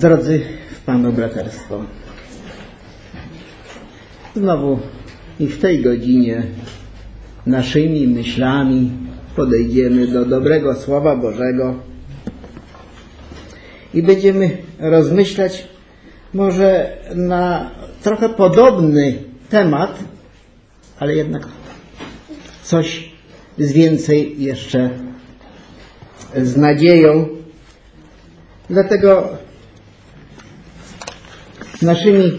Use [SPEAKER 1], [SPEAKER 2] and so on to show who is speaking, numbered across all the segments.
[SPEAKER 1] Drodzy w Panu braterstwo, znowu i w tej godzinie naszymi myślami podejdziemy do dobrego Słowa Bożego i będziemy rozmyślać może na trochę podobny temat, ale jednak coś z więcej jeszcze z nadzieją. Dlatego naszymi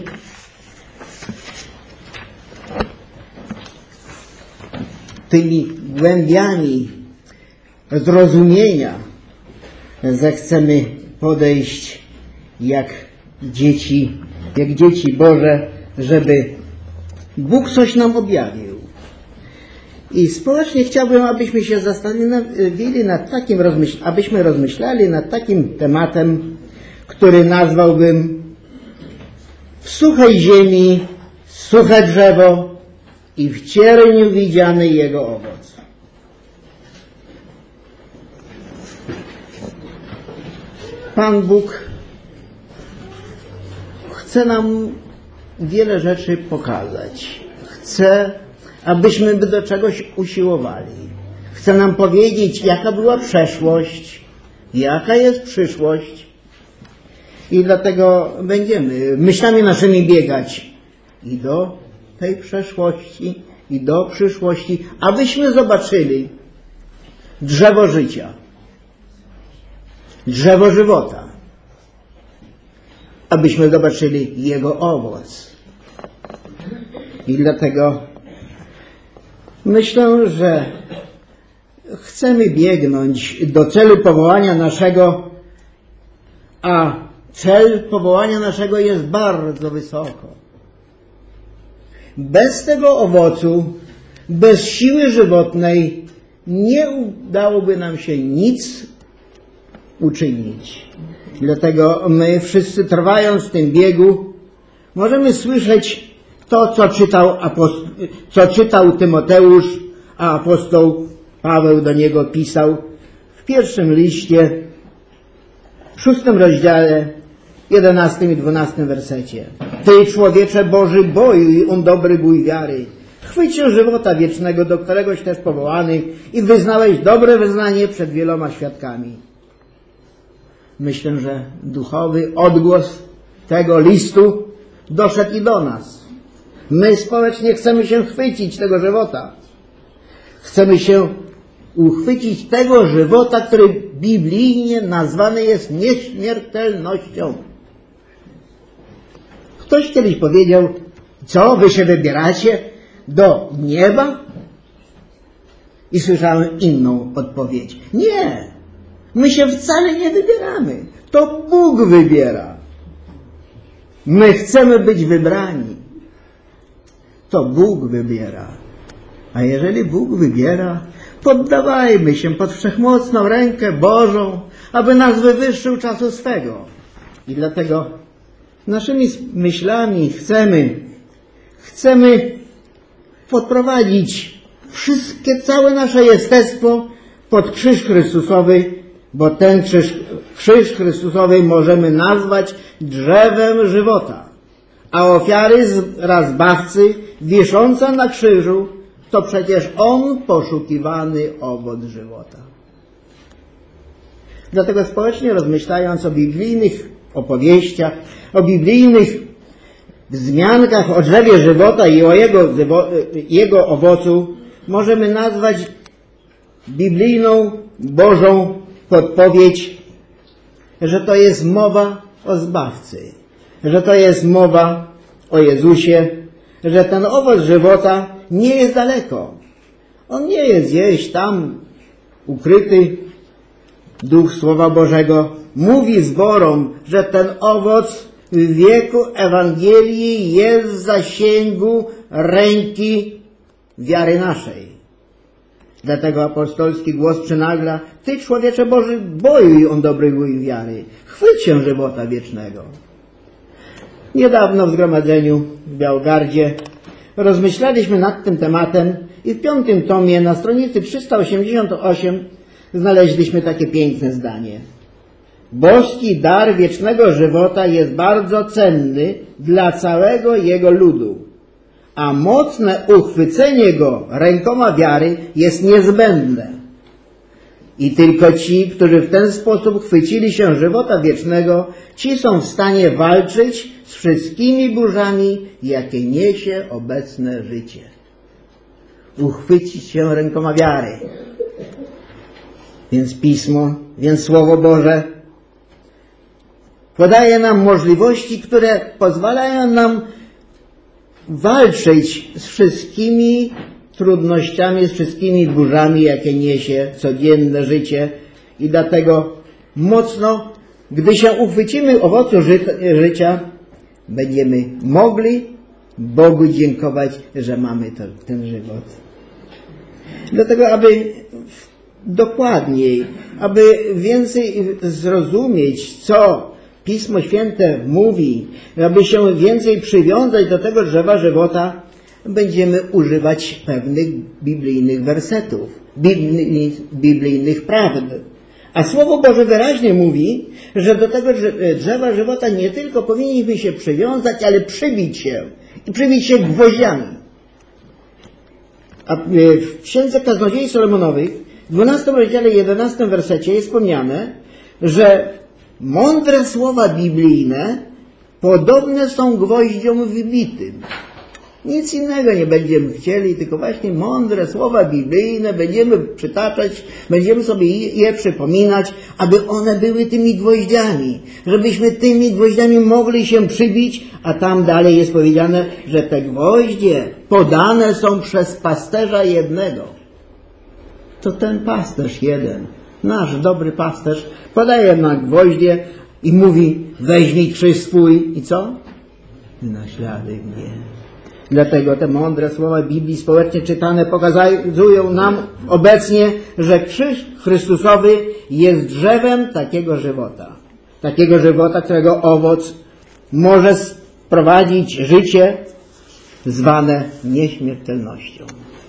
[SPEAKER 1] tymi głębiami zrozumienia zechcemy podejść jak dzieci Boże, żeby Bóg coś nam objawił. I społecznie chciałbym, abyśmy się zastanowili nad takim, abyśmy rozmyślali nad takim tematem, który nazwałbym: w suchej ziemi suche drzewo i w cierniu widziany jego owoc. Pan Bóg chce nam wiele rzeczy pokazać. Chce, abyśmy do czegoś usiłowali. Chce nam powiedzieć, jaka była przeszłość, jaka jest przyszłość. I dlatego będziemy myślami naszymi biegać i do tej przeszłości, i do przyszłości, abyśmy zobaczyli drzewo życia, drzewo żywota, abyśmy zobaczyli jego owoc. I dlatego myślę, że chcemy biegnąć do celu powołania naszego, a cel powołania naszego jest bardzo wysoko. Bez tego owocu, bez siły żywotnej nie udałoby nam się nic uczynić. Dlatego my wszyscy, trwając w tym biegu, możemy słyszeć to, co czytał Tymoteusz, a apostoł Paweł do niego pisał w pierwszym liście, w 6 rozdziale, 11 i 12 wersecie. Ty, człowiecze Boży, bojuj on dobry bój wiary. Chwyć się żywota wiecznego, do któregoś też powołany, i wyznałeś dobre wyznanie przed wieloma świadkami. Myślę, że duchowy odgłos tego listu doszedł i do nas. My społecznie chcemy się chwycić tego żywota. Chcemy się uchwycić tego żywota, który biblijnie nazwany jest nieśmiertelnością. Ktoś kiedyś powiedział: co, wy się wybieracie do nieba? I słyszałem inną odpowiedź: nie, my się wcale nie wybieramy. To Bóg wybiera. My chcemy być wybrani. To Bóg wybiera. A jeżeli Bóg wybiera, poddawajmy się pod wszechmocną rękę Bożą, aby nas wywyższył czasu swego. I dlatego naszymi myślami chcemy podprowadzić całe nasze jestestwo pod krzyż Chrystusowy, bo ten krzyż Chrystusowy możemy nazwać drzewem żywota. A ofiary Zbawcy wisząca na krzyżu to przecież On poszukiwany owoc żywota. Dlatego społecznie rozmyślając o biblijnych opowieściach, o biblijnych wzmiankach o drzewie żywota i o jego owocu, możemy nazwać biblijną, Bożą podpowiedź, że to jest mowa o Zbawcy, że to jest mowa o Jezusie, że ten owoc żywota nie jest daleko. On nie jest gdzieś tam ukryty. Duch Słowa Bożego mówi zborom, że ten owoc w wieku Ewangelii jest w zasięgu ręki wiary naszej. Dlatego apostolski głos przynagla: ty, człowiecze Boży, bojuj on dobry bój wiary. Chwyć się żywota wiecznego. Niedawno w zgromadzeniu w Białogardzie rozmyślaliśmy nad tym tematem i w 5. tomie na stronicy 388 znaleźliśmy takie piękne zdanie. boski dar wiecznego żywota jest bardzo cenny dla całego Jego ludu, a mocne uchwycenie Go rękoma wiary jest niezbędne. I tylko ci, którzy w ten sposób chwycili się żywota wiecznego, ci są w stanie walczyć z wszystkimi burzami, jakie niesie obecne życie. Uchwycić się rękoma wiary. Więc Pismo, więc Słowo Boże podaje nam możliwości, które pozwalają nam walczyć z wszystkimi trudnościami, z wszystkimi burzami, jakie niesie codzienne życie. I dlatego mocno, gdy się uchwycimy owocu życia, będziemy mogli Bogu dziękować, że mamy ten żywot. Dlatego, aby dokładniej, aby więcej zrozumieć, co Pismo Święte mówi, aby się więcej przywiązać do tego drzewa żywota, będziemy używać pewnych biblijnych wersetów, biblijnych prawd. A Słowo Boże wyraźnie mówi, że do tego drzewa żywota nie tylko powinniśmy się przywiązać, ale przybić się gwoździami. A w Księdze Kaznodziei Solomonowych, w 12 rozdziale 11 wersecie jest wspomniane, że mądre słowa biblijne podobne są gwoździom wbitym. Nic innego nie będziemy chcieli, tylko właśnie mądre słowa biblijne będziemy przytaczać, będziemy sobie je przypominać, aby one były tymi gwoździami, żebyśmy tymi gwoździami mogli się przybić, a tam dalej jest powiedziane, że te gwoździe podane są przez pasterza jednego. To ten pasterz jeden, nasz dobry pasterz, podaje nam gwoździe i mówi: weźmij krzyż swój i co? Naśladuj mnie. Dlatego te mądre słowa Biblii społecznie czytane pokazują nam obecnie, że krzyż Chrystusowy jest drzewem takiego żywota, którego owoc może sprowadzić życie zwane nieśmiertelnością.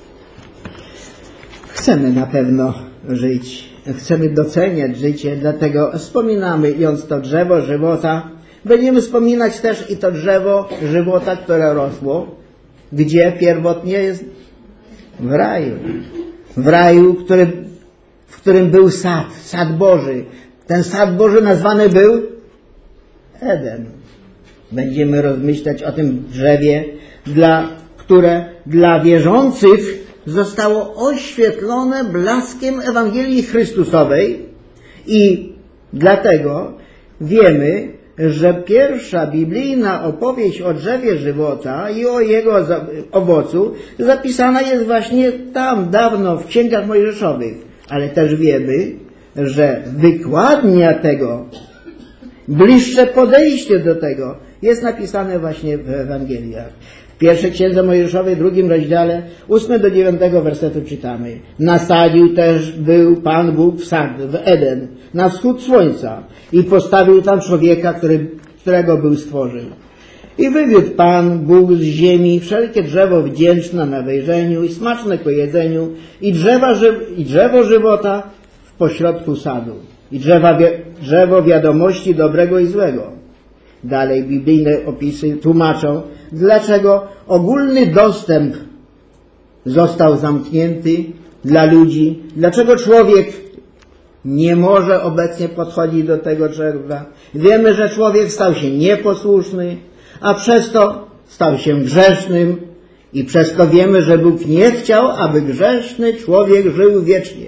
[SPEAKER 1] Chcemy na pewno żyć, chcemy doceniać życie, dlatego wspominamy, jąc to drzewo żywota, będziemy wspominać też i to drzewo żywota, które rosło, gdzie pierwotnie jest? W raju. W raju, w którym był sad Boży. Ten sad Boży nazwany był Eden. Będziemy rozmyślać o tym drzewie, które dla wierzących zostało oświetlone blaskiem Ewangelii Chrystusowej i dlatego wiemy, że pierwsza biblijna opowieść o drzewie żywota i o jego owocu zapisana jest właśnie tam, dawno w Księgach Mojżeszowych. Ale też wiemy, że wykładnia tego, bliższe podejście do tego jest napisane właśnie w Ewangeliach. W pierwszej Księdze Mojżeszowej, 2 rozdziale, 8 do 9 wersetu czytamy: nasadził też był Pan Bóg w sad, w Eden, na wschód słońca i postawił tam człowieka, którego był stworzył. I wywiódł Pan Bóg z ziemi wszelkie drzewo wdzięczne na wejrzeniu i smaczne ku jedzeniu i drzewo żywota w pośrodku sadu i drzewo wiadomości dobrego i złego. Dalej biblijne opisy tłumaczą, dlaczego ogólny dostęp został zamknięty dla ludzi, dlaczego człowiek nie może obecnie podchodzić do tego drzewa. Wiemy, że człowiek stał się nieposłuszny, a przez to stał się grzesznym i przez to wiemy, że Bóg nie chciał, aby grzeszny człowiek żył wiecznie.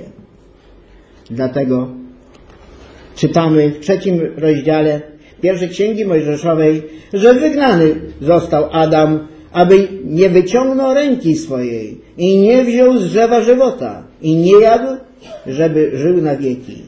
[SPEAKER 1] Dlatego czytamy w 3 rozdziale pierwszej Księgi Mojżeszowej, że wygnany został Adam, aby nie wyciągnął ręki swojej i nie wziął z drzewa żywota i nie jadł, żeby żył na wieki.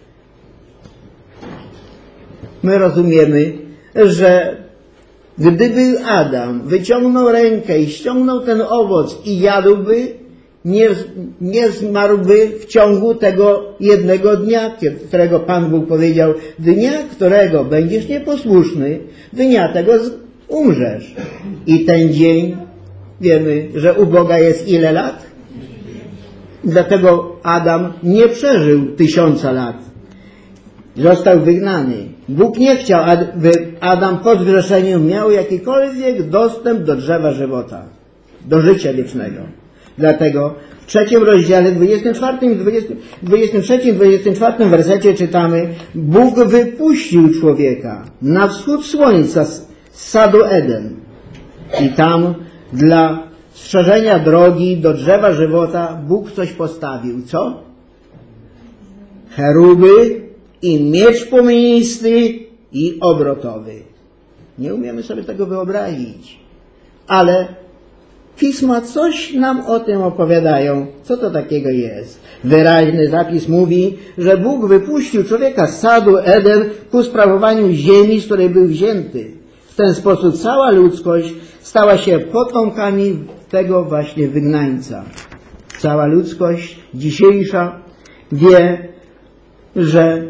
[SPEAKER 1] My rozumiemy, że gdyby Adam wyciągnął rękę i ściągnął ten owoc i jadłby, nie zmarłby w ciągu tego jednego dnia, którego Pan Bóg powiedział: dnia, którego będziesz nieposłuszny, dnia tego umrzesz. I ten dzień, wiemy, że u Boga jest ile lat? Dlatego Adam nie przeżył 1000 lat. Został wygnany. Bóg nie chciał, aby Adam po zgrzeszeniu miał jakikolwiek dostęp do drzewa żywota, do życia wiecznego. Dlatego w 3 rozdziale, 23-24 wersecie czytamy: Bóg wypuścił człowieka na wschód słońca z sadu Eden i tam dla strzeżenia drogi do drzewa żywota Bóg coś postawił. Co? Cheruby i miecz płomienisty i obrotowy. Nie umiemy sobie tego wyobrazić, ale Pisma coś nam o tym opowiadają. Co to takiego jest? Wyraźny zapis mówi, że Bóg wypuścił człowieka z sadu Eden ku sprawowaniu ziemi, z której był wzięty. W ten sposób cała ludzkość stała się potomkami tego właśnie wygnańca. Cała ludzkość dzisiejsza wie, że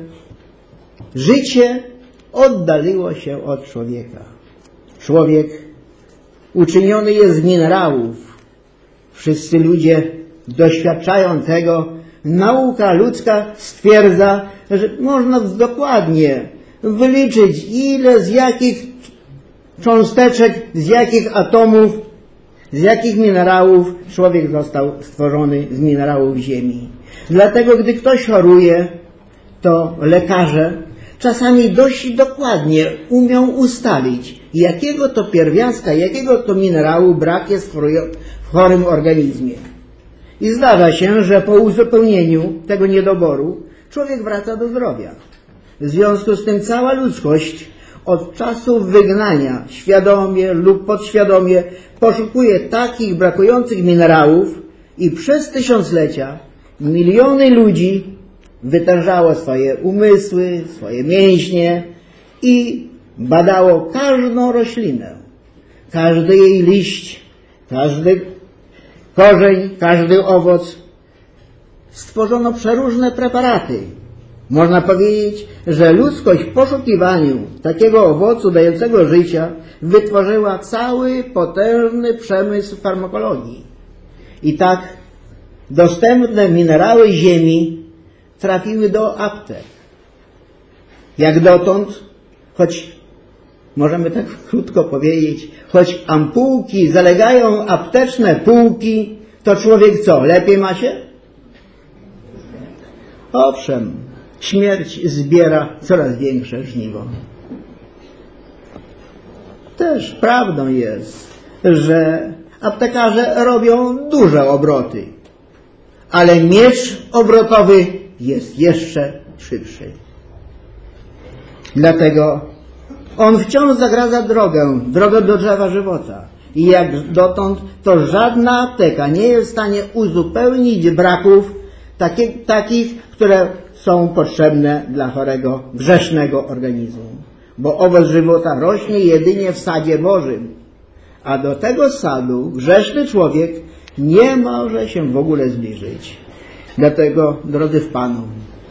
[SPEAKER 1] życie oddaliło się od człowieka. Człowiek uczyniony jest z minerałów. Wszyscy ludzie doświadczają tego. Nauka ludzka stwierdza, że można dokładnie wyliczyć, ile z jakich cząsteczek, z jakich atomów, z jakich minerałów człowiek został stworzony z minerałów ziemi. Dlatego, gdy ktoś choruje, to lekarze czasami dość dokładnie umią ustalić, jakiego to pierwiastka, jakiego to minerału brak jest w chorym organizmie. I zdarza się, że po uzupełnieniu tego niedoboru człowiek wraca do zdrowia. W związku z tym cała ludzkość od czasu wygnania świadomie lub podświadomie poszukuje takich brakujących minerałów i przez tysiąclecia miliony ludzi wytężało swoje umysły, swoje mięśnie i badało każdą roślinę, każdy jej liść, każdy korzeń, każdy owoc. Stworzono przeróżne preparaty. Można powiedzieć, że ludzkość w poszukiwaniu takiego owocu dającego życia wytworzyła cały potężny przemysł farmakologii. I tak dostępne minerały ziemi trafiły do aptek. Jak dotąd, choć możemy tak krótko powiedzieć, choć ampułki zalegają apteczne półki, to człowiek co? Lepiej ma się? Owszem, śmierć zbiera coraz większe żniwo. Też prawdą jest, że aptekarze robią duże obroty, ale miecz obrotowy jest jeszcze szybszy. Dlatego on wciąż zagradza drogę do drzewa żywota. I jak dotąd, to żadna apteka nie jest w stanie uzupełnić braków takich, które są potrzebne dla chorego, grzesznego organizmu. Bo owoc żywota rośnie jedynie w sadzie Bożym. A do tego sadu grzeszny człowiek nie może się w ogóle zbliżyć. Dlatego, drodzy w Panu,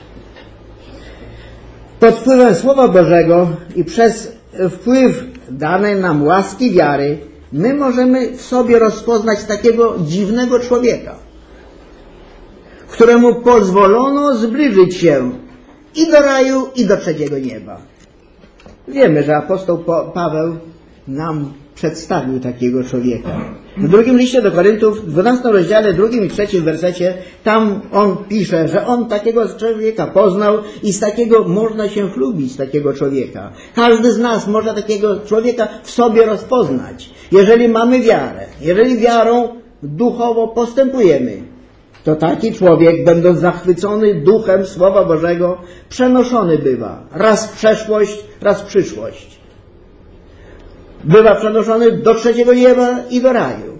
[SPEAKER 1] pod wpływem Słowa Bożego i przez wpływ danej nam łaski wiary, my możemy w sobie rozpoznać takiego dziwnego człowieka, któremu pozwolono zbliżyć się i do raju, i do trzeciego nieba. Wiemy, że apostoł Paweł nam przedstawił takiego człowieka. W drugim liście do Koryntów, w 12 rozdziale, 2 i 3 wersecie, tam on pisze, że on takiego człowieka poznał i z takiego można się chlubić, z takiego człowieka. Każdy z nas może takiego człowieka w sobie rozpoznać. Jeżeli mamy wiarę, jeżeli wiarą duchowo postępujemy, to taki człowiek, będąc zachwycony duchem Słowa Bożego, przenoszony bywa raz w przeszłość, raz w przyszłość. Bywa przenoszony do trzeciego nieba i do raju.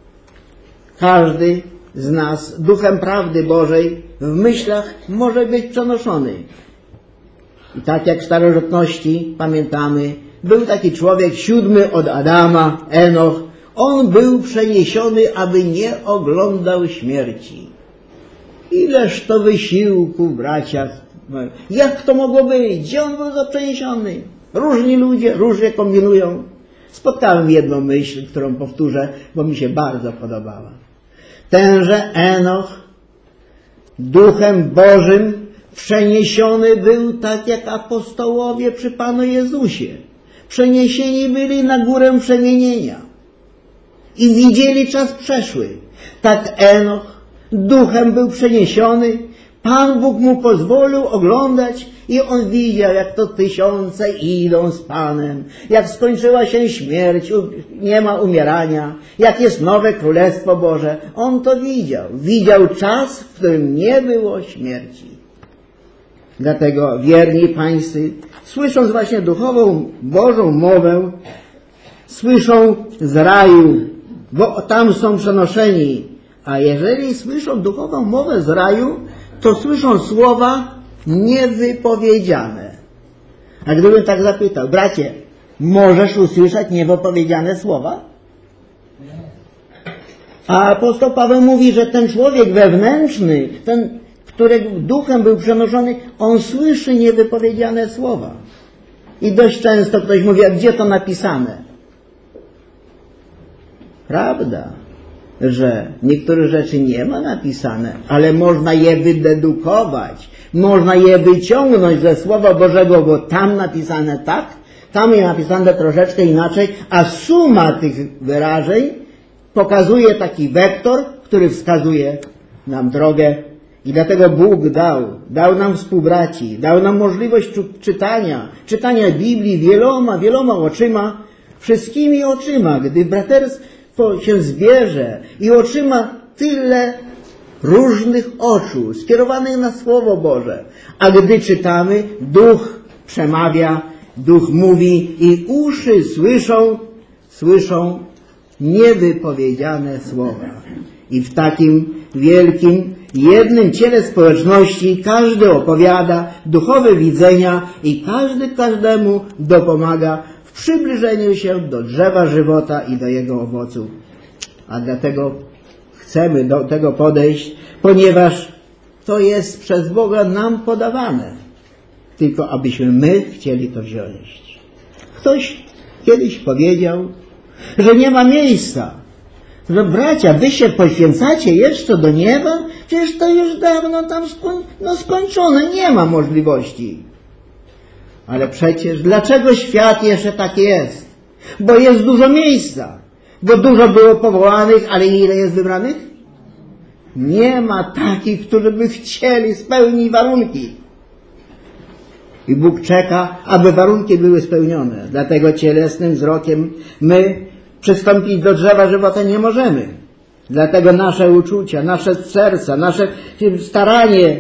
[SPEAKER 1] Każdy z nas duchem prawdy Bożej w myślach może być przenoszony. I tak jak w starożytności pamiętamy, był taki człowiek 7 od Adama, Enoch. On był przeniesiony, aby nie oglądał śmierci. Ileż to wysiłku, bracia. Jak to mogło być? Gdzie on był przeniesiony? Różni ludzie różnie kombinują. Spotkałem jedną myśl, którą powtórzę, bo mi się bardzo podobała. Tenże Enoch Duchem Bożym przeniesiony był tak jak apostołowie przy Panu Jezusie. Przeniesieni byli na górę przemienienia i widzieli czas przeszły. Tak Enoch duchem był przeniesiony, Pan Bóg mu pozwolił oglądać i on widział, jak to tysiące idą z Panem, jak skończyła się śmierć, nie ma umierania, jak jest nowe Królestwo Boże. On to widział. Widział czas, w którym nie było śmierci. Dlatego wierni pańscy, słysząc właśnie duchową Bożą mowę, słyszą z raju, bo tam są przenoszeni. A jeżeli słyszą duchową mowę z raju, to słyszą słowa niewypowiedziane. A gdybym tak zapytał, bracie, możesz usłyszeć niewypowiedziane słowa? A apostoł Paweł mówi, że ten człowiek wewnętrzny, ten, którego duchem był przenoszony, on słyszy niewypowiedziane słowa. I dość często ktoś mówi, a gdzie to napisane? Prawda, że niektóre rzeczy nie ma napisane, ale można je wydedukować, można je wyciągnąć ze Słowa Bożego, bo tam napisane tak, tam jest napisane troszeczkę inaczej, a suma tych wyrażeń pokazuje taki wektor, który wskazuje nam drogę. I dlatego Bóg dał nam współbraci, dał nam możliwość czytania Biblii wieloma oczyma, wszystkimi oczyma, gdy braterstwo się zbierze i oczyma tyle różnych oczu skierowanych na Słowo Boże, a gdy czytamy, Duch przemawia, Duch mówi i uszy słyszą niewypowiedziane słowa. I w takim wielkim, jednym ciele społeczności każdy opowiada duchowe widzenia i każdy każdemu dopomaga w przybliżeniu się do drzewa żywota i do jego owoców. A dlatego chcemy do tego podejść, ponieważ to jest przez Boga nam podawane. Tylko abyśmy my chcieli to wziąć. Ktoś kiedyś powiedział, że nie ma miejsca. Że bracia, wy się poświęcacie jeszcze do nieba? Przecież to już dawno tam skończone, nie ma możliwości. Ale przecież dlaczego świat jeszcze tak jest? Bo jest dużo miejsca. Bo dużo było powołanych, ale ile jest wybranych? Nie ma takich, którzy by chcieli spełnić warunki. I Bóg czeka, aby warunki były spełnione. Dlatego cielesnym wzrokiem my przystąpić do drzewa żywota nie możemy. Dlatego nasze uczucia, nasze serca, nasze staranie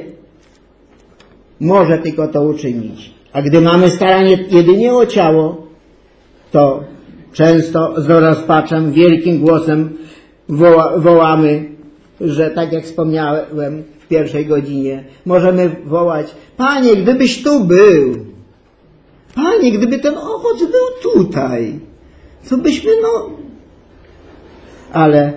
[SPEAKER 1] może tylko to uczynić. A gdy mamy staranie jedynie o ciało, to często z rozpaczem, wielkim głosem wołamy, że tak jak wspomniałem w pierwszej godzinie, możemy wołać: Panie, gdybyś tu był, Panie, gdyby ten owoc był tutaj, co byśmy, Ale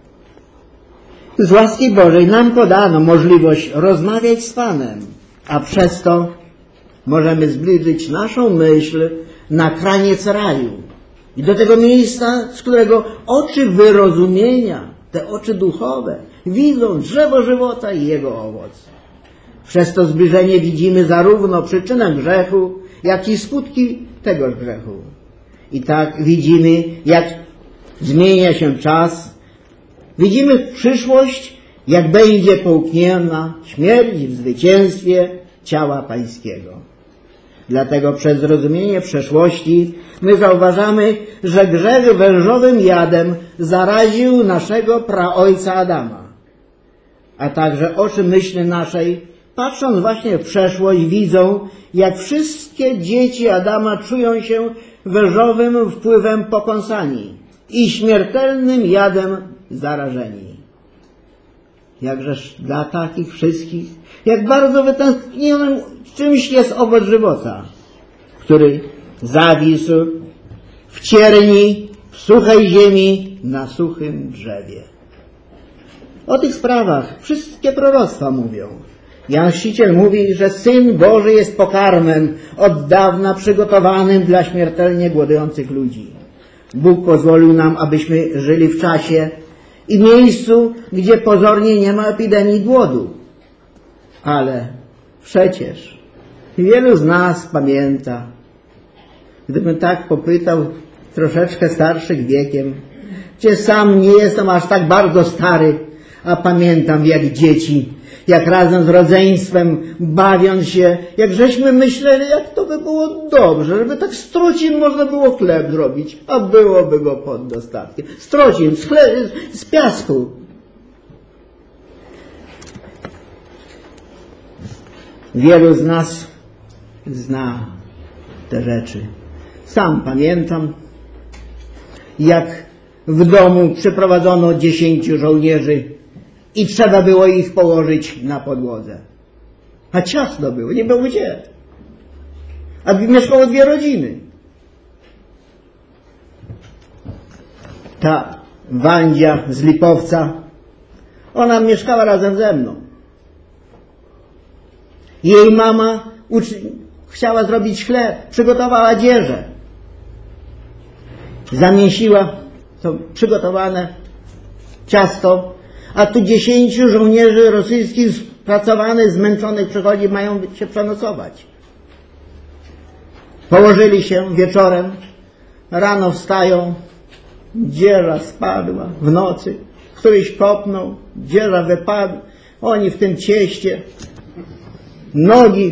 [SPEAKER 1] z łaski Bożej nam podano możliwość rozmawiać z Panem, a przez to możemy zbliżyć naszą myśl na kraniec raju. I do tego miejsca, z którego oczy wyrozumienia, te oczy duchowe, widzą drzewo żywota i jego owoc. Przez to zbliżenie widzimy zarówno przyczynę grzechu, jak i skutki tegoż grzechu. I tak widzimy, jak zmienia się czas. Widzimy przyszłość, jak będzie połknięta śmierć w zwycięstwie ciała pańskiego. Dlatego przez zrozumienie przeszłości my zauważamy, że grzech wężowym jadem zaraził naszego praojca Adama. A także oczy myśli naszej, patrząc właśnie w przeszłość, widzą, jak wszystkie dzieci Adama czują się wężowym wpływem pokąsani i śmiertelnym jadem zarażeni. Jakżeż dla takich wszystkich, jak bardzo wytęsknionym czymś jest owoc żywota, który zawisł w cierni, w suchej ziemi, na suchym drzewie. O tych sprawach wszystkie proroctwa mówią. Jan Chrzciciel mówi, że Syn Boży jest pokarmem od dawna przygotowanym dla śmiertelnie głodujących ludzi. Bóg pozwolił nam, abyśmy żyli w czasie i miejscu, gdzie pozornie nie ma epidemii głodu. Ale Przecież wielu z nas pamięta, gdybym tak popytał troszeczkę starszych wiekiem, gdzie sam nie jestem aż tak bardzo stary, a pamiętam jak dzieci, jak razem z rodzeństwem, bawiąc się, jak żeśmy myśleli, jak to by było dobrze, żeby tak z trocin można było chleb zrobić, a byłoby go pod dostatkiem. Z trocin, z piasku. Wielu z nas zna te rzeczy. Sam pamiętam, jak w domu przyprowadzono 10 żołnierzy i trzeba było ich położyć na podłodze. A ciasno było, nie było gdzie. A mieszkało 2 rodziny. Ta Wandzia z Lipowca, ona mieszkała razem ze mną. Jej mama chciała zrobić chleb, przygotowała dzieżę. Zamiesiła to przygotowane ciasto, a tu 10 żołnierzy rosyjskich spracowanych, zmęczonych przychodzi, mają się przenocować. Położyli się wieczorem, rano wstają, dzieża spadła w nocy, któryś kopnął, dzieża wypadła, oni w tym cieście, nogi,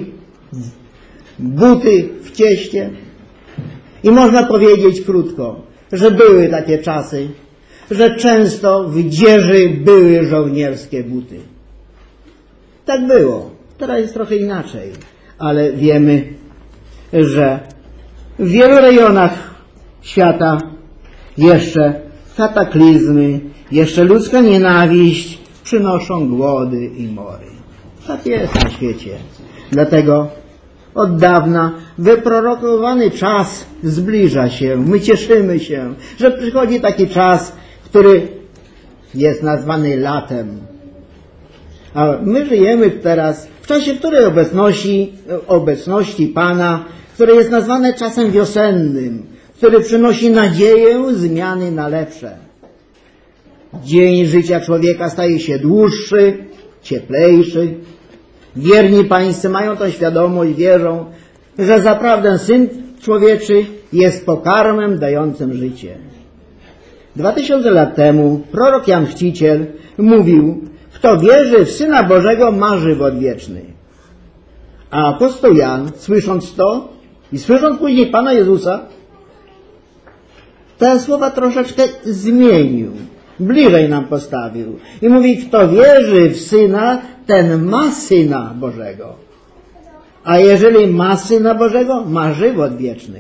[SPEAKER 1] buty w cieście. I można powiedzieć krótko, że były takie czasy, że często w dzieży były żołnierskie buty. Tak było. Teraz jest trochę inaczej. Ale wiemy, że w wielu rejonach świata jeszcze kataklizmy, jeszcze ludzka nienawiść przynoszą głody i mory. Tak jest na świecie. Dlatego od dawna wyprorokowany czas zbliża się. My cieszymy się, że przychodzi taki czas, który jest nazwany latem. A my żyjemy teraz w czasie, której obecności Pana, które jest nazwane czasem wiosennym, który przynosi nadzieję zmiany na lepsze. Dzień życia człowieka staje się dłuższy, cieplejszy. Wierni pańscy mają tą świadomość, wierzą, że zaprawdę Syn Człowieczy jest pokarmem dającym życie. 2000 lat temu prorok Jan Chrzciciel mówił: kto wierzy w Syna Bożego, ma żywot wieczny. A apostoł Jan, słysząc to i słysząc później Pana Jezusa, te słowa troszeczkę zmienił, bliżej nam postawił i mówi: kto wierzy w Syna, ten ma Syna Bożego. A jeżeli ma Syna Bożego, ma żywot wieczny.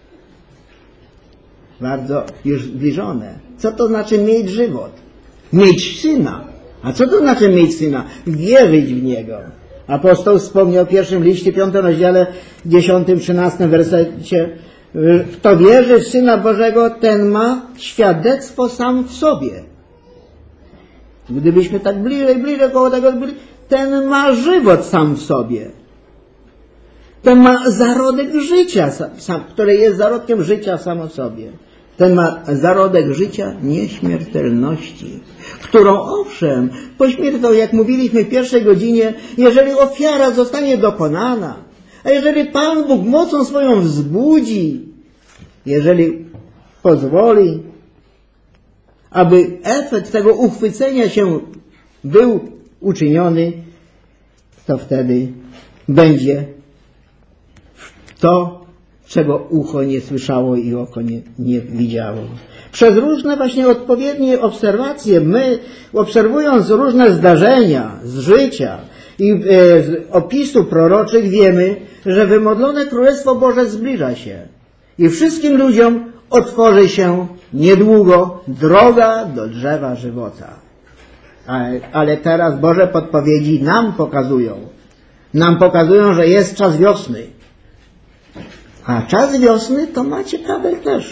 [SPEAKER 1] Bardzo już zbliżone. Co to znaczy mieć żywot? Mieć Syna. A co to znaczy mieć Syna? Wierzyć w Niego. Apostoł wspomniał w pierwszym liście, 5 rozdziale, 10-13 wersecie: kto wierzy w Syna Bożego, ten ma świadectwo sam w sobie. Gdybyśmy tak bliżej koło tego byli, ten ma żywot sam w sobie. Ten ma zarodek życia, który jest zarodkiem życia sam w sobie. Ten ma zarodek życia nieśmiertelności, którą owszem, po śmierci, jak mówiliśmy w pierwszej godzinie, jeżeli ofiara zostanie dokonana, a jeżeli Pan Bóg mocą swoją wzbudzi, jeżeli pozwoli, aby efekt tego uchwycenia się był uczyniony, to wtedy będzie to, czego ucho nie słyszało i oko nie widziało. Przez różne właśnie odpowiednie obserwacje, my obserwując różne zdarzenia z życia i z opisu proroczych, wiemy, że wymodlone Królestwo Boże zbliża się i wszystkim ludziom otworzy się niedługo droga do drzewa żywota. Ale teraz Boże podpowiedzi nam pokazują, że jest czas wiosny. A czas wiosny to ma ciekawe też.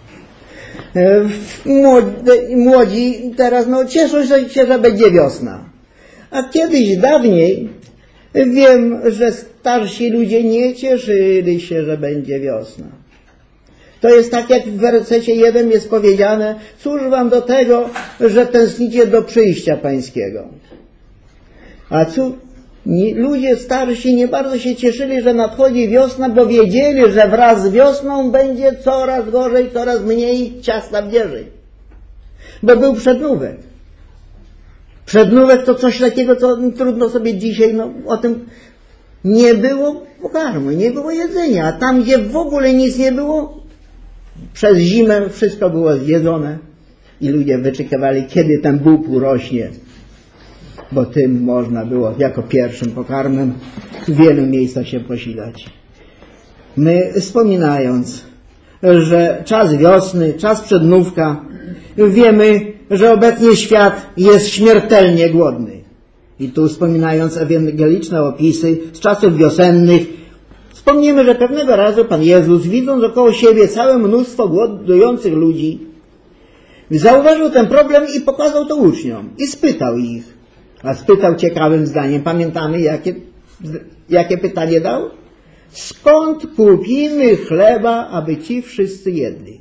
[SPEAKER 1] Młodzi teraz cieszą się, że będzie wiosna. A kiedyś dawniej wiem, że starsi ludzie nie cieszyli się, że będzie wiosna. To jest tak, jak w wersecie 1 jest powiedziane: cóż wam do tego, że tęsknicie do przyjścia pańskiego. Ludzie starsi nie bardzo się cieszyli, że nadchodzi wiosna, bo wiedzieli, że wraz z wiosną będzie coraz gorzej, coraz mniej ciasta w dzieży. Bo był przednówek. Przednówek to coś takiego, co trudno sobie dzisiaj, o tym nie było pokarmu, nie było jedzenia. A tam, gdzie w ogóle nic nie było, przez zimę wszystko było zjedzone i ludzie wyczekiwali, kiedy ten bób urośnie, bo tym można było jako pierwszym pokarmem w wielu miejscach się posilać. My, wspominając, że czas wiosny, czas przednówka, wiemy, że obecnie świat jest śmiertelnie głodny. I tu wspominając ewangeliczne opisy z czasów wiosennych, wspomnimy, że pewnego razu Pan Jezus, widząc około siebie całe mnóstwo głodujących ludzi, zauważył ten problem i pokazał to uczniom. I spytał ich. A spytał ciekawym zdaniem. Pamiętamy, jakie pytanie dał? Skąd kupimy chleba, aby ci wszyscy jedli?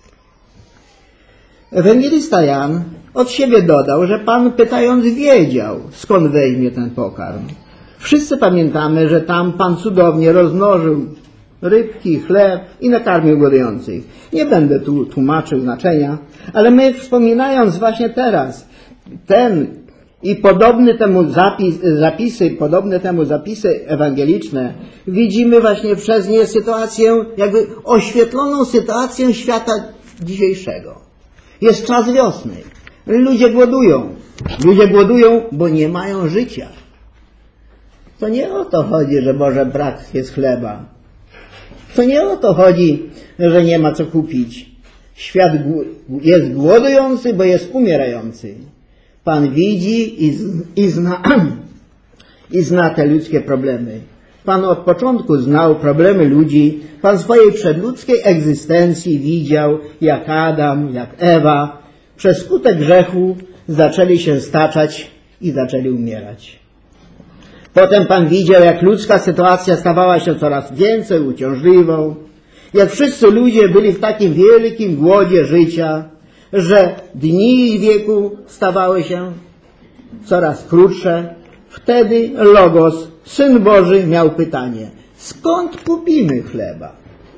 [SPEAKER 1] Ewangelista Jan od siebie dodał, że Pan, pytając, wiedział, skąd weźmie ten pokarm. Wszyscy pamiętamy, że tam Pan cudownie rozmnożył rybki, chleb i nakarmił głodujących. Nie będę tu tłumaczył znaczenia, ale my, wspominając właśnie teraz ten i podobne temu zapisy ewangeliczne, widzimy właśnie przez nie sytuację, jakby oświetloną sytuację świata dzisiejszego. Jest czas wiosny. Ludzie głodują. Ludzie głodują, bo nie mają życia. To nie o to chodzi, że może brak jest chleba. To nie o to chodzi, że nie ma co kupić. Świat jest głodujący, bo jest umierający. Pan widzi i zna te ludzkie problemy. Pan od początku znał problemy ludzi. Pan w swojej przedludzkiej egzystencji widział, jak Adam, jak Ewa przez skutek grzechu zaczęli się staczać i zaczęli umierać. Potem Pan widział, jak ludzka sytuacja stawała się coraz więcej uciążliwą, jak wszyscy ludzie byli w takim wielkim głodzie życia, że dni ich wieku stawały się coraz krótsze. Wtedy Logos, Syn Boży, miał pytanie: skąd kupimy chleba?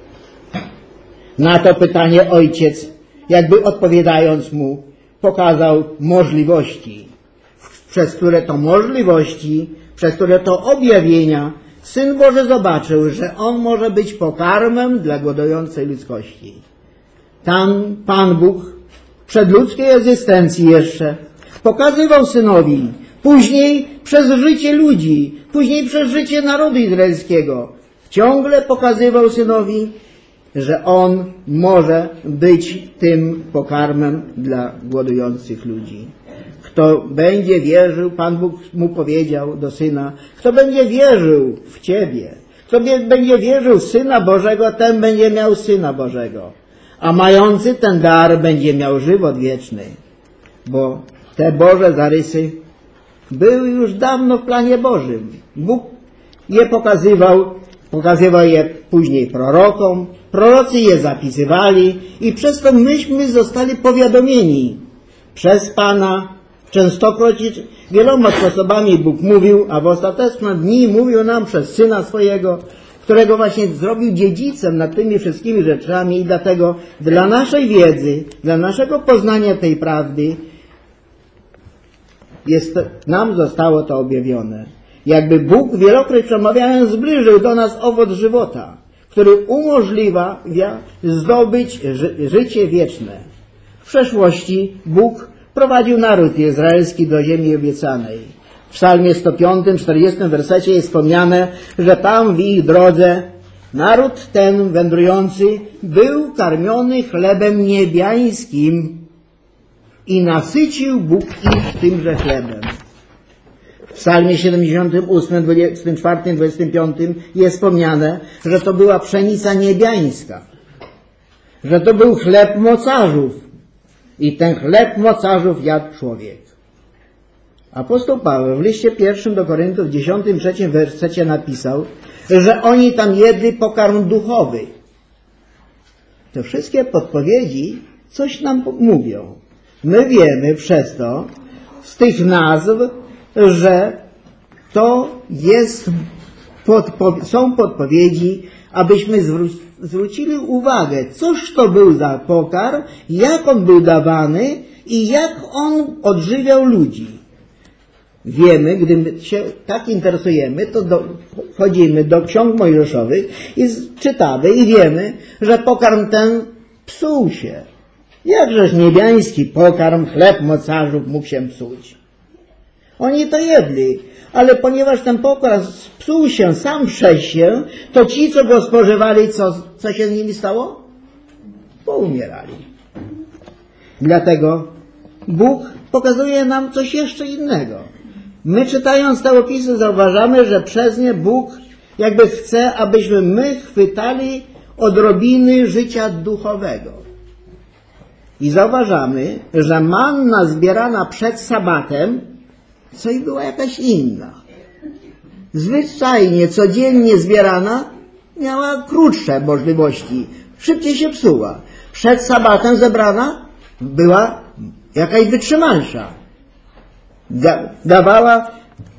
[SPEAKER 1] Na to pytanie Ojciec, jakby odpowiadając mu, pokazał możliwości, przez które to objawienia Syn Boży zobaczył, że On może być pokarmem dla głodującej ludzkości. Tam Pan Bóg w przedludzkiej egzystencji jeszcze pokazywał Synowi, później przez życie ludzi, później przez życie narodu izraelskiego, ciągle pokazywał Synowi, że On może być tym pokarmem dla głodujących ludzi. Kto będzie wierzył, Pan Bóg mu powiedział do Syna, kto będzie wierzył w Ciebie, kto będzie wierzył w Syna Bożego, ten będzie miał Syna Bożego. A mający ten dar będzie miał żywot wieczny. Bo te Boże zarysy były już dawno w planie Bożym. Bóg je pokazywał je później prorokom, prorocy je zapisywali i przez to myśmy zostali powiadomieni przez Pana. Częstokroć wieloma sposobami Bóg mówił, a w ostateczne dni mówił nam przez Syna swojego, którego właśnie zrobił dziedzicem nad tymi wszystkimi rzeczami i dlatego dla naszej wiedzy, dla naszego poznania tej prawdy nam zostało to objawione. Jakby Bóg wielokroć przemawiając zbliżył do nas owoc żywota, który umożliwia zdobyć życie wieczne. W przeszłości Bóg prowadził naród izraelski do ziemi obiecanej. W Psalmie 105, 40 wersecie jest wspomniane, że tam w ich drodze naród ten wędrujący był karmiony chlebem niebiańskim i nasycił Bóg ich tymże chlebem. W Psalmie 78, 24, 25 jest wspomniane, że to była pszenica niebiańska, że to był chleb mocarzów i ten chleb mocarzów jadł człowiek. Apostoł Paweł w liście 1 do Koryntów w 10-3 wersecie napisał, że oni tam jedli pokarm duchowy. Te wszystkie podpowiedzi coś nam mówią. My wiemy przez to z tych nazw, że to są podpowiedzi, abyśmy zwrócili uwagę, cóż to był za pokarm, jak on był dawany i jak on odżywiał ludzi. Wiemy, gdy się tak interesujemy, to wchodzimy do ksiąg mojżeszowych i czytamy i wiemy, że pokarm ten psuł się. Jakżeż niebiański pokarm, chleb mocarzów mógł się psuć? Oni to jedli, ale ponieważ ten pokarm psuł się sam przez się, to ci, co go spożywali, co się z nimi stało? Poumierali. Dlatego Bóg pokazuje nam coś jeszcze innego. My, czytając te opisy, zauważamy, że przez nie Bóg jakby chce, abyśmy my chwytali odrobiny życia duchowego. I zauważamy, że manna zbierana przed sabatem coś była jakaś inna. Zwyczajnie, codziennie zbierana miała krótsze możliwości. Szybciej się psuła. Przed sabatem zebrana była jakaś wytrzymalsza. Dawała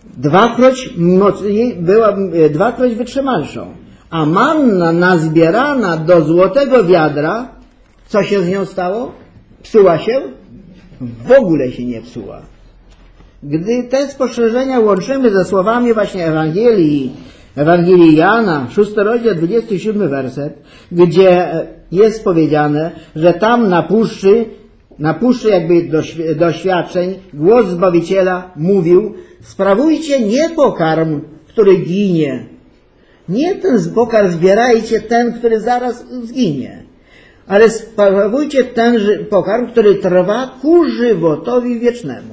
[SPEAKER 1] dwakroć wytrzymalszą. A manna nazbierana do złotego wiadra, co się z nią stało? Psuła się? W ogóle się nie psuła. Gdy te spostrzeżenia łączymy ze słowami właśnie Ewangelii Jana, 6 rozdział, 27 werset, gdzie jest powiedziane, że tam na puszczy jakby doświadczeń głos Zbawiciela mówił: sprawujcie nie pokarm, który ginie. Nie ten pokarm zbierajcie, ten, który zaraz zginie. Ale sprawujcie ten pokarm, który trwa ku żywotowi wiecznemu.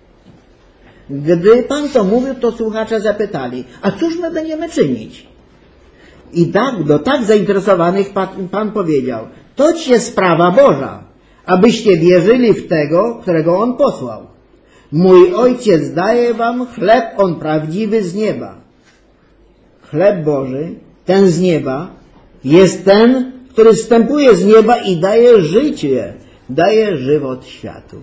[SPEAKER 1] Gdy Pan to mówił, to słuchacze zapytali: a cóż my będziemy czynić? I do tak zainteresowanych Pan powiedział: toć jest sprawa Boża, abyście wierzyli w tego, którego On posłał. Mój Ojciec daje wam chleb, On prawdziwy z nieba. Chleb Boży, ten z nieba, jest ten, który zstępuje z nieba i daje życie, daje żywot światu.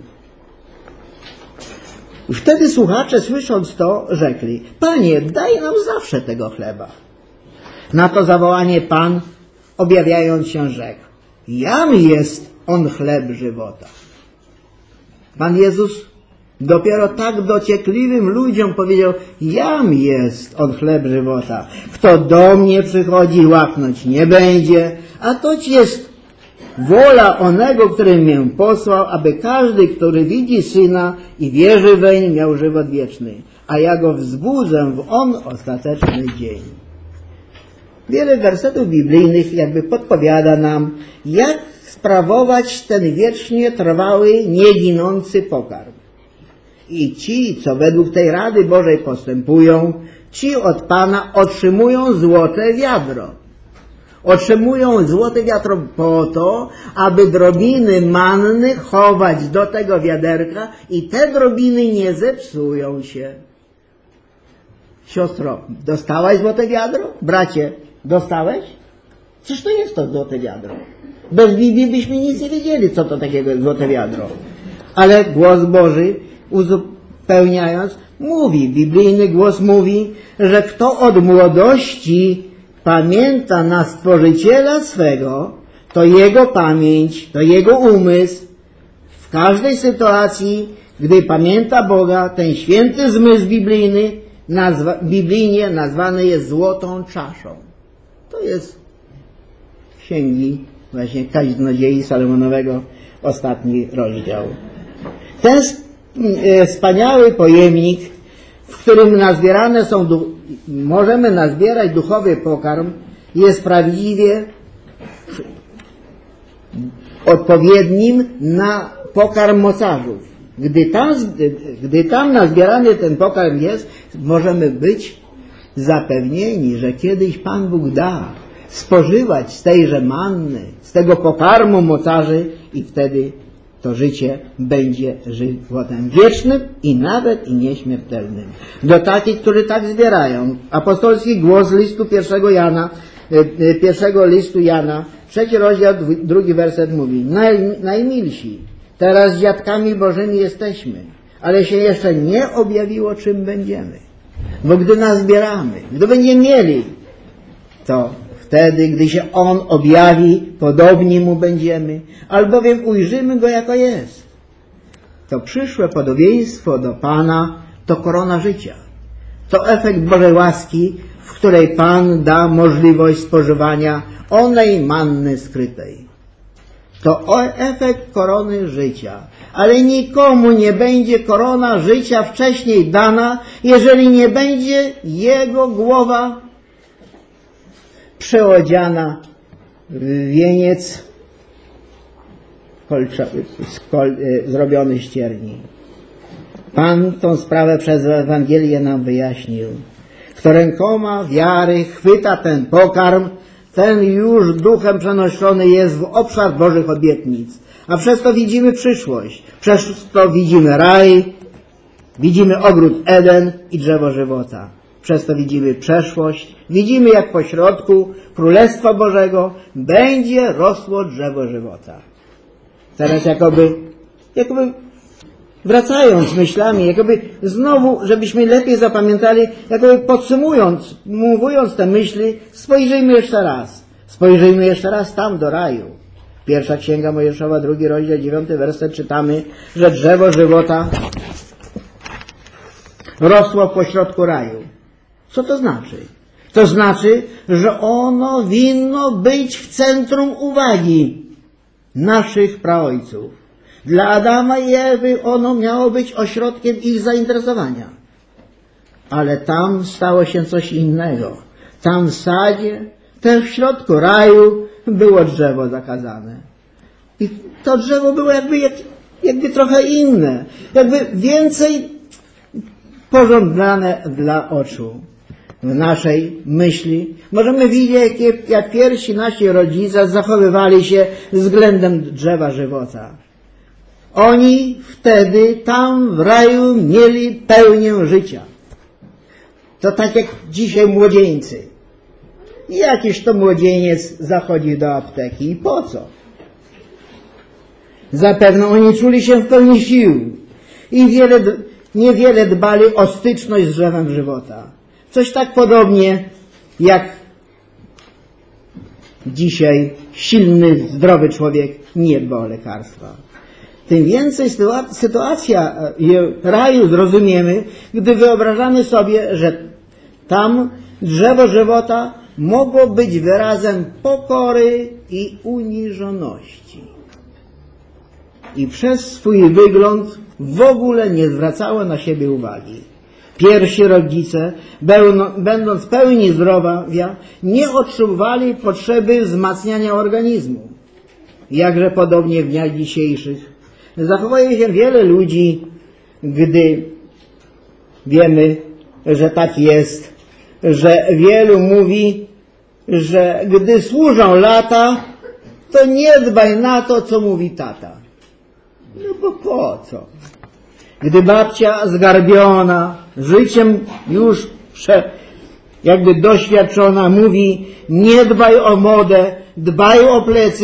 [SPEAKER 1] I wtedy słuchacze, słysząc to, rzekli: Panie, daj nam zawsze tego chleba. Na to zawołanie Pan, objawiając się, rzekł: Jam jest On chleb żywota. Pan Jezus dopiero tak dociekliwym ludziom powiedział: Jam jest On chleb żywota. Kto do mnie przychodzi, łaknąć nie będzie, a toć jest wola onego, który mnie posłał, aby każdy, który widzi Syna i wierzy weń, miał żywot wieczny, a ja go wzbudzę w on ostateczny dzień. Wiele wersetów biblijnych jakby podpowiada nam, jak sprawować ten wiecznie trwały, nieginący pokarm. I ci, co według tej rady Bożej postępują, ci od Pana otrzymują złote wiadro. Otrzymują złote wiadro po to, aby drobiny manny chować do tego wiaderka i te drobiny nie zepsują się. Siostro, dostałaś złote wiadro? Bracie, dostałeś? Cóż to jest to złote wiadro? Bez Biblii byśmy nic nie wiedzieli, co to takiego złote wiadro. Ale głos Boży, uzupełniając, mówi, biblijny głos mówi, że kto od młodości pamięta na Stworzyciela swego, to jego pamięć, to jego umysł w każdej sytuacji, gdy pamięta Boga, ten święty zmysł biblijny biblijnie nazwany jest złotą czaszą. To jest księgi właśnie Kaznodziei Salomonowego, ostatni rozdział. Ten wspaniały pojemnik, w którym nazbierane są, możemy nazbierać duchowy pokarm, jest prawdziwie odpowiednim na pokarm mocarzów. Gdy tam nazbierany ten pokarm jest, możemy być zapewnieni, że kiedyś Pan Bóg da spożywać z tejże manny, z tego pokarmu mocarzy i wtedy to życie będzie żywotem wiecznym i nawet i nieśmiertelnym. Do takich, którzy tak zbierają. Apostolski głos listu pierwszego listu Jana, 3 rozdział, 2 werset mówi: najmilsi, teraz dziadkami Bożymi jesteśmy, ale się jeszcze nie objawiło, czym będziemy. Bo gdy nazbieramy, gdy będziemy mieli, to wtedy, gdy się On objawi, podobni Mu będziemy, albowiem ujrzymy Go jako jest. To przyszłe podobieństwo do Pana to korona życia. To efekt Bożej łaski, w której Pan da możliwość spożywania onej manny skrytej. To efekt korony życia. Ale nikomu nie będzie korona życia wcześniej dana, jeżeli nie będzie jego głowa przeodziana w wieniec zrobiony z cierni. Pan tą sprawę przez Ewangelię nam wyjaśnił. Kto rękoma wiary chwyta ten pokarm, ten już duchem przenoszony jest w obszar Bożych obietnic. A przez to widzimy przyszłość. Przez to widzimy raj, widzimy ogród Eden i drzewo żywota. Przez to widzimy przeszłość. Widzimy, jak pośrodku Królestwa Bożego będzie rosło drzewo żywota. Teraz jakoby wracając myślami, jakoby znowu, żebyśmy lepiej zapamiętali, jakoby podsumowując, mówiąc te myśli, spojrzyjmy jeszcze raz tam do raju. Pierwsza Księga Mojżeszowa, 2 rozdział, 9 werset czytamy, że drzewo żywota rosło w pośrodku raju. Co to znaczy? To znaczy, że ono winno być w centrum uwagi naszych praojców. Dla Adama i Ewy ono miało być ośrodkiem ich zainteresowania. Ale tam stało się coś innego. Tam w sadzie, też w środku raju było drzewo zakazane. I to drzewo było jakby trochę inne. Jakby więcej pożądane dla oczu. W naszej myśli możemy widzieć, jak pierwsi nasi rodzice zachowywali się względem drzewa żywota. Oni wtedy tam w raju mieli pełnię życia. To tak jak dzisiaj młodzieńcy. Jakiś to młodzieniec zachodzi do apteki. I po co? Zapewne oni czuli się w pełni sił i niewiele dbali o styczność z drzewem żywota. Coś tak podobnie jak dzisiaj silny, zdrowy człowiek nie dba o lekarstwa. Tym więcej sytuacja raju zrozumiemy, gdy wyobrażamy sobie, że tam drzewo żywota mogło być wyrazem pokory i uniżoności. I przez swój wygląd w ogóle nie zwracało na siebie uwagi. Pierwsi rodzice, będąc pełni zdrowia, nie odczuwali potrzeby wzmacniania organizmu. Jakże podobnie w dniach dzisiejszych zachowuje się wiele ludzi, gdy wiemy, że tak jest, że wielu mówi, że gdy służą lata, to nie dbaj na to, co mówi tata. No bo po co? Gdy babcia zgarbiona, życiem już jakby doświadczona mówi, nie dbaj o modę, dbaj o plecy,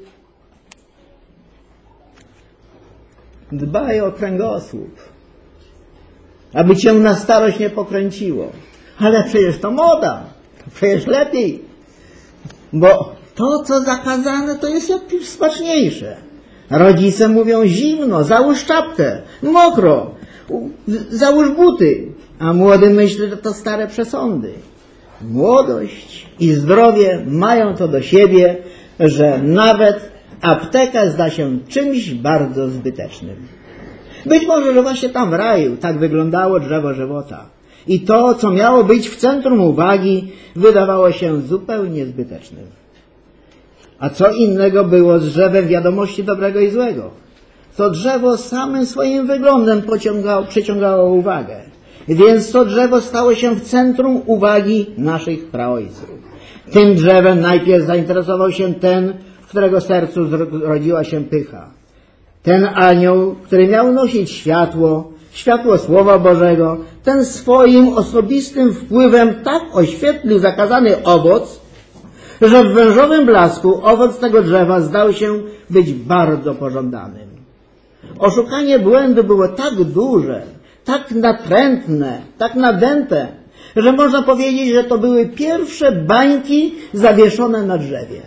[SPEAKER 1] dbaj o kręgosłup, aby cię na starość nie pokręciło. Ale przecież to moda, przecież lepiej, bo to, co zakazane, to jest jakieś smaczniejsze. Rodzice mówią zimno, załóż czapkę, mokro, załóż buty, a młody myśli, że to stare przesądy. Młodość i zdrowie mają to do siebie, że nawet apteka zda się czymś bardzo zbytecznym. Być może, że właśnie tam w raju tak wyglądało drzewo żywota. I to, co miało być w centrum uwagi, wydawało się zupełnie zbytecznym. A co innego było z drzewem wiadomości dobrego i złego? To drzewo samym swoim wyglądem przyciągało uwagę. Więc to drzewo stało się w centrum uwagi naszych praojców. Tym drzewem najpierw zainteresował się ten, w którego sercu zrodziła się pycha. Ten anioł, który miał nosić światło Słowa Bożego, ten swoim osobistym wpływem tak oświetlił zakazany owoc, że w wężowym blasku owoc tego drzewa zdał się być bardzo pożądanym. Oszukanie błędu było tak duże, tak natrętne, tak nadęte, że można powiedzieć, że to były pierwsze bańki zawieszone na drzewie.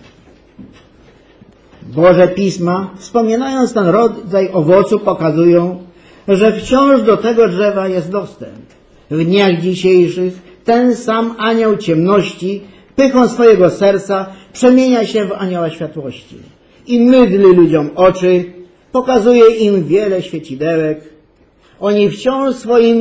[SPEAKER 1] Boże Pisma, wspominając ten rodzaj owocu, pokazują, że wciąż do tego drzewa jest dostęp. W dniach dzisiejszych ten sam anioł ciemności, pychą swojego serca, przemienia się w anioła światłości i mydli ludziom oczy, pokazuje im wiele świecidełek. Oni wciąż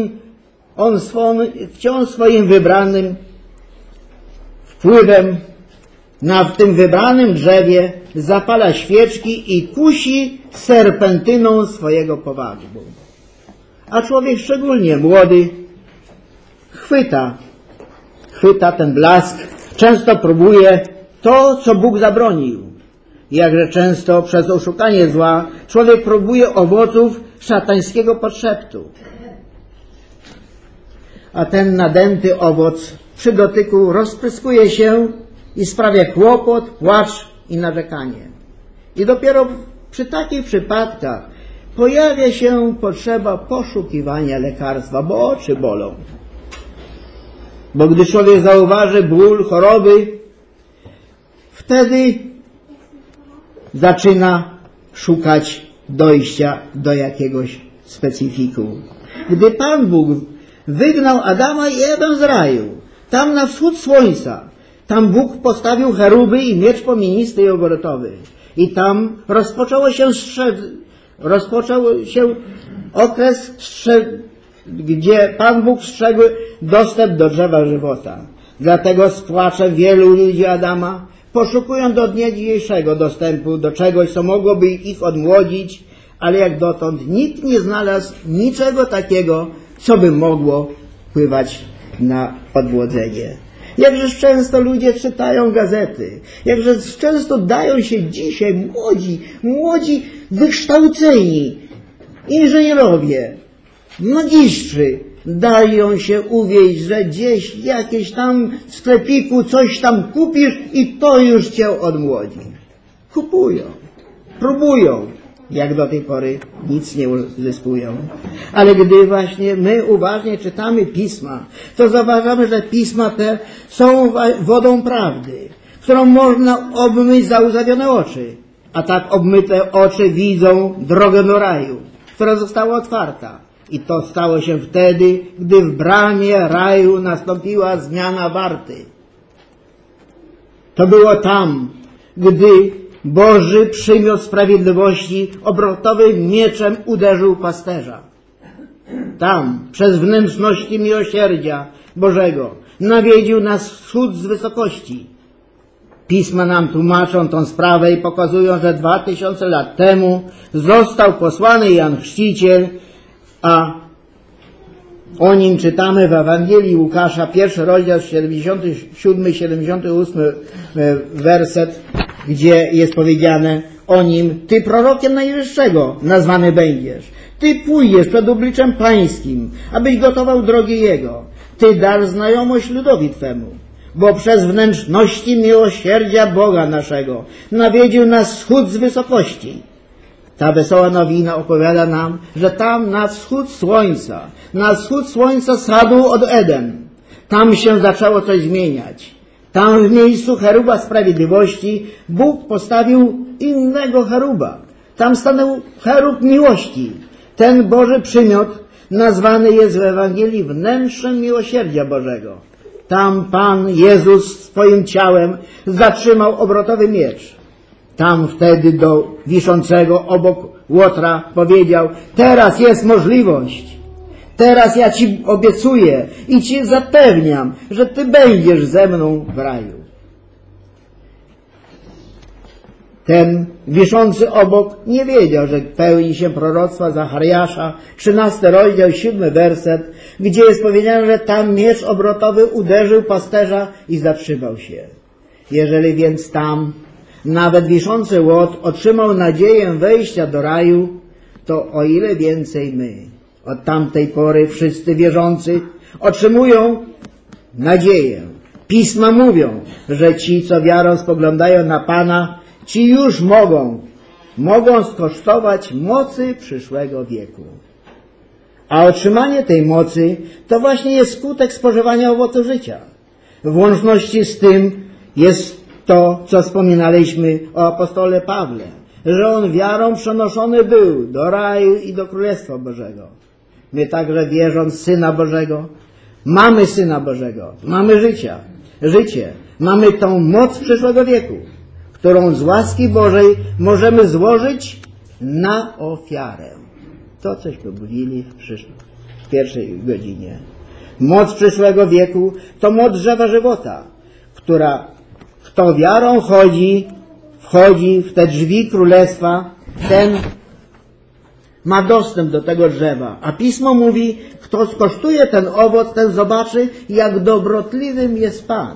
[SPEAKER 1] swoim wybranym wpływem na tym wybranym drzewie zapala świeczki i kusi serpentyną swojego powabu. A człowiek, szczególnie młody, chwyta ten blask, często próbuje to, co Bóg zabronił. Jakże często przez oszukanie zła człowiek próbuje owoców szatańskiego podszeptu. A ten nadęty owoc przy dotyku rozpryskuje się i sprawia kłopot, płacz i narzekanie. I dopiero przy takich przypadkach pojawia się potrzeba poszukiwania lekarstwa, bo oczy bolą. Bo gdy człowiek zauważy ból, choroby, wtedy zaczyna szukać dojścia do jakiegoś specyfiku. Gdy Pan Bóg wygnał Adama i Ewę z raju, tam na wschód słońca, tam Bóg postawił cheruby i miecz płomienisty i obrotowy. I tam rozpoczął się okres, gdzie Pan Bóg strzegł dostęp do drzewa żywota. Dlatego z płaczem wielu ludzi Adama poszukują do dnia dzisiejszego dostępu do czegoś, co mogłoby ich odmłodzić, ale jak dotąd nikt nie znalazł niczego takiego, co by mogło wpływać na odmłodzenie. Jakże często ludzie czytają gazety, jakże często dają się dzisiaj młodzi wykształceni inżynierowie, magistrzy dają się uwieść, że gdzieś jakieś tam w sklepiku coś tam kupisz i to już cię odmłodzi. Kupują, próbują, jak do tej pory nic nie uzyskują. Ale gdy właśnie my uważnie czytamy Pisma, to zauważamy, że Pisma te są wodą prawdy, którą można obmyć załzawione oczy. A tak obmyte oczy widzą drogę do raju, która została otwarta. I to stało się wtedy, gdy w bramie raju nastąpiła zmiana warty. To było tam, gdy Boży przymiot sprawiedliwości obrotowym mieczem uderzył pasterza. Tam, przez wnętrzności miłosierdzia Bożego, nawiedził nas wschód z wysokości. Pisma nam tłumaczą tą sprawę i pokazują, że 2000 lat temu został posłany Jan Chrzciciel, a o nim czytamy w Ewangelii Łukasza, 1 rozdział 77-78 werset, gdzie jest powiedziane o nim: Ty prorokiem Najwyższego nazwany będziesz. Ty pójdziesz przed obliczem Pańskim, abyś gotował drogi Jego. Ty dasz znajomość ludowi Twemu, bo przez wnętrzności miłosierdzia Boga naszego nawiedził nas wschód z wysokości. Ta wesoła nowina opowiada nam, że tam na wschód słońca sadu od Eden, tam się zaczęło coś zmieniać. Tam w miejscu cheruba sprawiedliwości Bóg postawił innego cheruba. Tam stanął cherub miłości. Ten Boży przymiot nazwany jest w Ewangelii wnętrzem miłosierdzia Bożego. Tam Pan Jezus swoim ciałem zatrzymał obrotowy miecz. Tam wtedy do wiszącego obok Łotra powiedział: teraz jest możliwość. Teraz ja Ci obiecuję i Ci zapewniam, że Ty będziesz ze mną w raju. Ten wiszący obok nie wiedział, że pełni się proroctwa Zachariasza, 13 rozdział, 7 werset, gdzie jest powiedziane, że tam miecz obrotowy uderzył pasterza i zatrzymał się. Jeżeli więc tam nawet wiszący Łot otrzymał nadzieję wejścia do raju, to o ile więcej my. Od tamtej pory wszyscy wierzący otrzymują nadzieję. Pisma mówią, że ci, co wiarą spoglądają na Pana, ci już mogą skosztować mocy przyszłego wieku. A otrzymanie tej mocy to właśnie jest skutek spożywania owocu życia. W łączności z tym jest to, co wspominaliśmy o apostole Pawle, że on wiarą przenoszony był do raju i do Królestwa Bożego. My także, wierząc w Syna Bożego, mamy Syna Bożego, mamy życie, mamy tą moc przyszłego wieku, którą z łaski Bożej możemy złożyć na ofiarę. To, cośmy mówili w pierwszej godzinie. Moc przyszłego wieku to moc drzewa żywota, która, kto wiarą wchodzi w te drzwi królestwa, ten ma dostęp do tego drzewa. A Pismo mówi, kto skosztuje ten owoc, ten zobaczy, jak dobrotliwym jest Pan.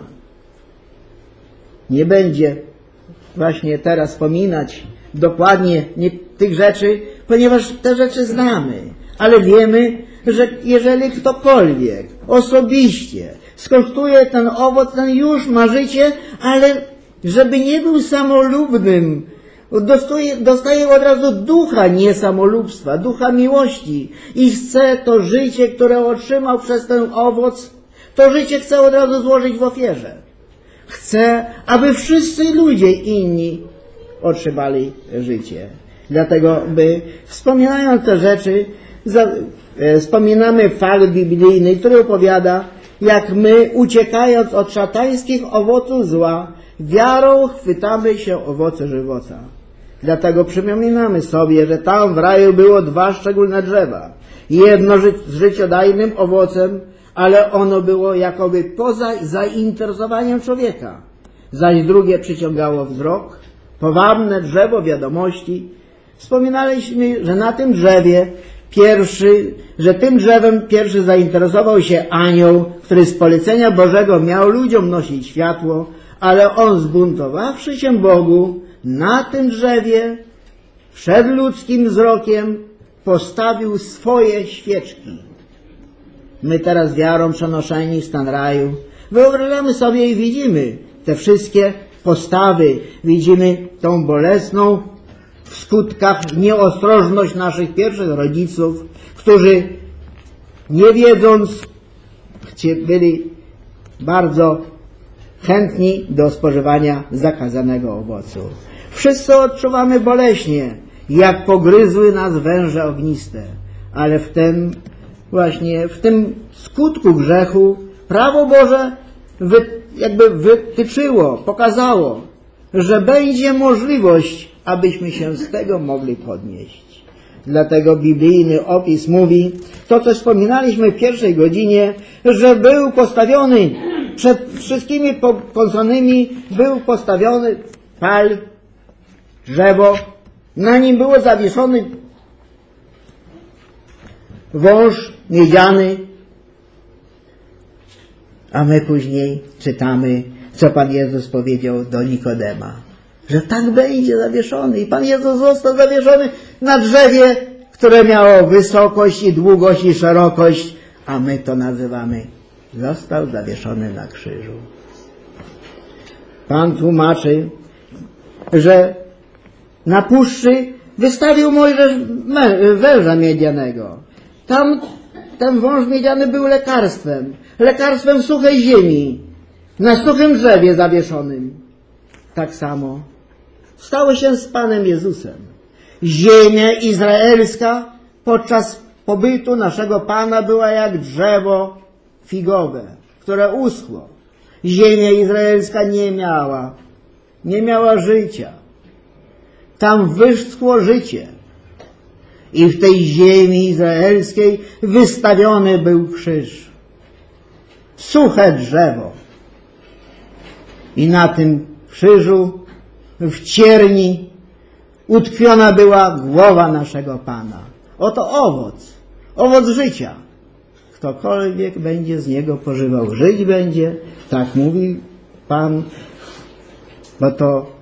[SPEAKER 1] Nie będzie właśnie teraz wspominać dokładnie tych rzeczy, ponieważ te rzeczy znamy. Ale wiemy, że jeżeli ktokolwiek osobiście skosztuje ten owoc, ten już ma życie, ale żeby nie był samolubnym, dostaje od razu ducha niesamolubstwa, ducha miłości i chce to życie, które otrzymał przez ten owoc, to życie chce od razu złożyć w ofierze. Chce, aby wszyscy ludzie inni otrzymali życie. Dlatego, by wspominając te rzeczy, wspominamy fakt biblijny, który opowiada, jak my, uciekając od szatańskich owoców zła, wiarą chwytamy się owoce żywota. Dlatego przypominamy sobie, że tam w raju było 2 szczególne drzewa. Jedno z życiodajnym owocem, ale ono było jakoby poza zainteresowaniem człowieka. Zaś drugie przyciągało wzrok, powabne drzewo wiadomości. Wspominaliśmy, że na tym drzewie tym drzewem pierwszy zainteresował się anioł, który z polecenia Bożego miał ludziom nosić światło, ale on, zbuntowawszy się Bogu, na tym drzewie przed ludzkim wzrokiem postawił swoje świeczki. My teraz wiarą przenoszeni w stan raju wyobrażamy sobie i widzimy te wszystkie postawy. Widzimy tą bolesną w skutkach nieostrożność naszych pierwszych rodziców, którzy nie wiedząc byli bardzo chętni do spożywania zakazanego owocu. Wszyscy odczuwamy boleśnie, jak pogryzły nas węże ogniste, ale w tym skutku grzechu prawo Boże wytyczyło, pokazało, że będzie możliwość, abyśmy się z tego mogli podnieść. Dlatego biblijny opis mówi, to co wspominaliśmy w pierwszej godzinie, że był postawiony przed wszystkimi posłanymi, był postawiony pal, drzewo, na nim było zawieszony wąż miedziany, a my później czytamy, co Pan Jezus powiedział do Nikodema, że tak będzie zawieszony. I Pan Jezus został zawieszony na drzewie, które miało wysokość i długość i szerokość, a my to nazywamy, został zawieszony na krzyżu. Pan tłumaczy, że na puszczy wystawił Mojżesz węża miedzianego. Tam ten wąż miedziany był lekarstwem suchej ziemi, na suchym drzewie zawieszonym. Tak samo stało się z Panem Jezusem. Ziemia izraelska podczas pobytu naszego Pana była jak drzewo figowe, które uschło. Ziemia izraelska nie miała życia. Tam wyschło życie. I w tej ziemi izraelskiej wystawiony był krzyż. Suche drzewo. I na tym krzyżu w cierni utkwiona była głowa naszego Pana. Oto owoc życia. Ktokolwiek będzie z niego pożywał, żyć będzie. Tak mówi Pan, bo to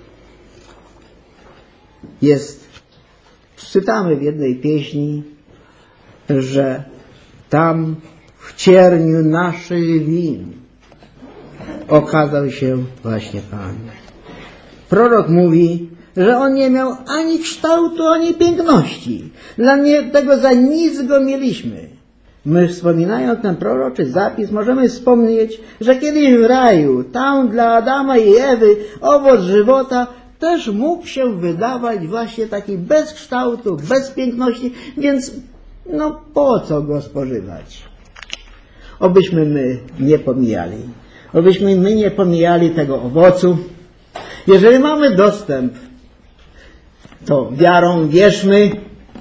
[SPEAKER 1] jest, czytamy w jednej pieśni, że tam w cierniu naszych win okazał się właśnie Pan. Prorok mówi, że on nie miał ani kształtu, ani piękności. Dla tego za nic go mieliśmy. My, wspominając ten proroczy zapis, możemy wspomnieć, że kiedyś w raju, tam dla Adama i Ewy, owoc żywota też mógł się wydawać właśnie taki bez kształtu, bez piękności, więc no po co go spożywać? Obyśmy my nie pomijali. Obyśmy my nie pomijali tego owocu. Jeżeli mamy dostęp, to wiarą wierzmy,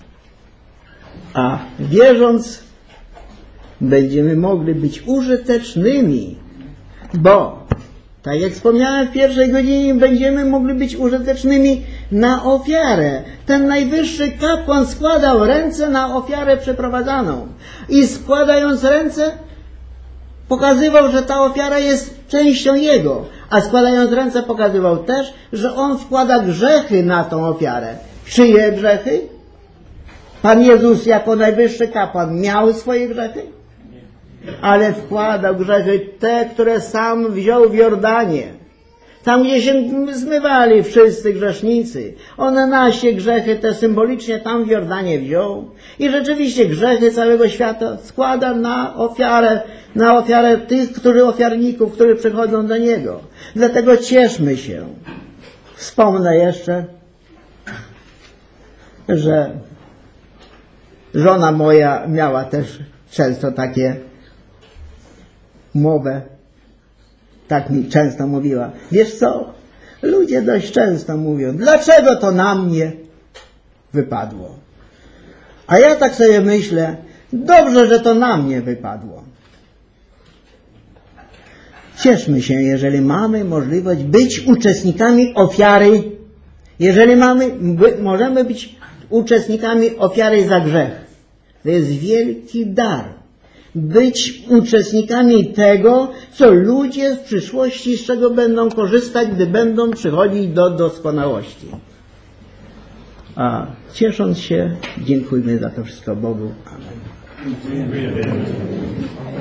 [SPEAKER 1] a wierząc będziemy mogli być użytecznymi, bo, tak jak wspomniałem w pierwszej godzinie, będziemy mogli być użytecznymi na ofiarę. Ten najwyższy kapłan składał ręce na ofiarę przeprowadzaną i składając ręce pokazywał, że ta ofiara jest częścią Jego, a składając ręce pokazywał też, że On wkłada grzechy na tą ofiarę. Czyje grzechy? Pan Jezus jako najwyższy kapłan miał swoje grzechy? Ale wkładał grzechy te, które sam wziął w Jordanie. Tam, gdzie się zmywali wszyscy grzesznicy. On nasie grzechy te symbolicznie tam w Jordanie wziął. I rzeczywiście grzechy całego świata składa na ofiarę tych, ofiarników, którzy przychodzą do Niego. Dlatego cieszmy się. Wspomnę jeszcze, że żona moja miała też często takie mowę. Tak mi często mówiła. Wiesz co? Ludzie dość często mówią, dlaczego to na mnie wypadło? A ja tak sobie myślę, dobrze, że to na mnie wypadło. Cieszmy się, jeżeli mamy możliwość być uczestnikami ofiary, jeżeli możemy być uczestnikami ofiary za grzech. To jest wielki dar. Być uczestnikami tego, co ludzie w przyszłości, z czego będą korzystać, gdy będą przychodzić do doskonałości. A ciesząc się, dziękujmy za to wszystko Bogu. Amen.